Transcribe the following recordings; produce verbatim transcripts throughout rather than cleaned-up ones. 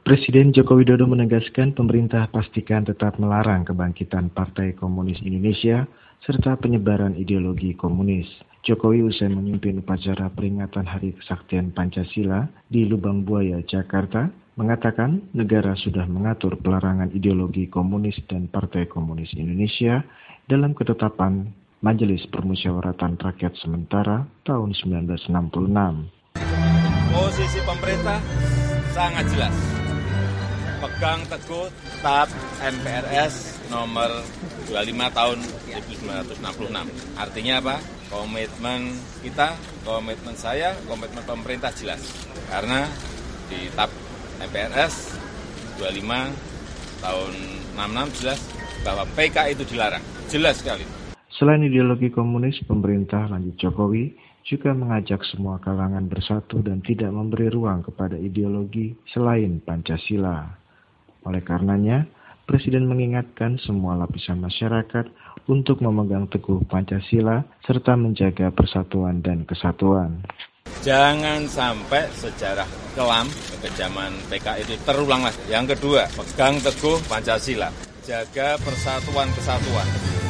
Presiden Joko Widodo menegaskan pemerintah pastikan tetap melarang kebangkitan Partai Komunis Indonesia serta penyebaran ideologi komunis. Jokowi usai memimpin upacara peringatan Hari Kesaktian Pancasila di Lubang Buaya, Jakarta, mengatakan negara sudah mengatur pelarangan ideologi komunis dan Partai Komunis Indonesia dalam ketetapan Majelis Permusyawaratan Rakyat Sementara tahun seribu sembilan ratus enam puluh enam. Posisi pemerintah sangat jelas. Pegang teguh T A P M P R S nomor dua puluh lima tahun seribu sembilan ratus enam puluh enam. Artinya apa? Komitmen kita, komitmen saya, komitmen pemerintah jelas. Karena di T A P M P R S dua puluh lima tahun enam puluh enam jelas bahwa P K itu dilarang. Jelas sekali. Selain ideologi komunis, pemerintah lanjut Jokowi juga mengajak semua kalangan bersatu dan tidak memberi ruang kepada ideologi selain Pancasila. Oleh karenanya, Presiden mengingatkan semua lapisan masyarakat untuk memegang teguh Pancasila serta menjaga persatuan dan kesatuan. Jangan sampai sejarah kelam kekejaman P K I itu terulang lagi. Yang kedua, pegang teguh Pancasila, jaga persatuan kesatuan.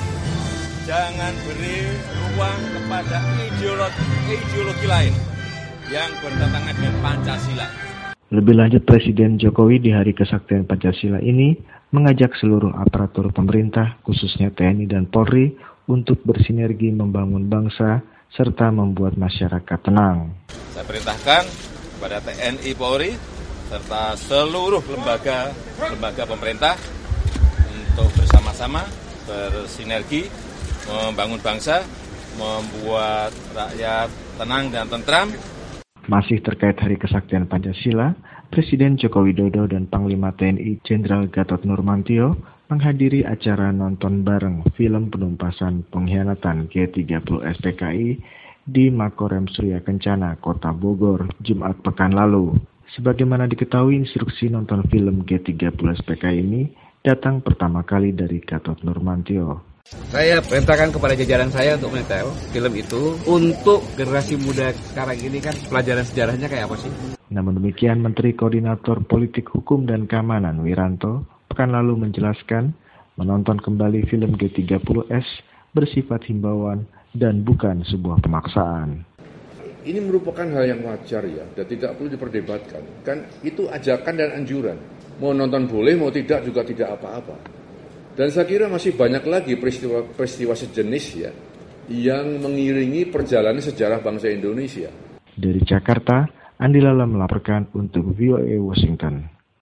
Jangan beri ruang kepada ideologi, ideologi lain yang bertentangan dengan Pancasila. Lebih lanjut, Presiden Jokowi di Hari Kesaktian Pancasila ini mengajak seluruh aparatur pemerintah, khususnya T N I dan Polri, untuk bersinergi membangun bangsa serta membuat masyarakat tenang. Saya perintahkan kepada T N I Polri serta seluruh lembaga lembaga pemerintah untuk bersama-sama bersinergi membangun bangsa, membuat rakyat tenang dan tentram. Masih terkait Hari Kesaktian Pancasila, Presiden Joko Widodo dan Panglima T N I Jenderal Gatot Nurmantio menghadiri acara nonton bareng film penumpasan pengkhianatan G tiga puluh S P K I di Makorem Surya Kencana, Kota Bogor, Jumat pekan lalu. Sebagaimana diketahui, instruksi nonton film G tiga puluh S P K I ini datang pertama kali dari Gatot Nurmantio. Saya perintahkan kepada jajaran saya untuk menyetel film itu untuk generasi muda sekarang ini kan pelajaran sejarahnya kayak apa sih? Namun demikian, Menteri Koordinator Politik Hukum dan Keamanan Wiranto pekan lalu menjelaskan menonton kembali film G tiga puluh S bersifat himbauan dan bukan sebuah pemaksaan. Ini merupakan hal yang wajar ya dan tidak perlu diperdebatkan. Kan itu ajakan dan anjuran. Mau nonton boleh, mau tidak juga tidak apa-apa. Dan saya kira masih banyak lagi peristiwa-peristiwa sejenis ya yang mengiringi perjalanan sejarah bangsa Indonesia. Dari Jakarta, Andi Lala melaporkan untuk V O A Washington.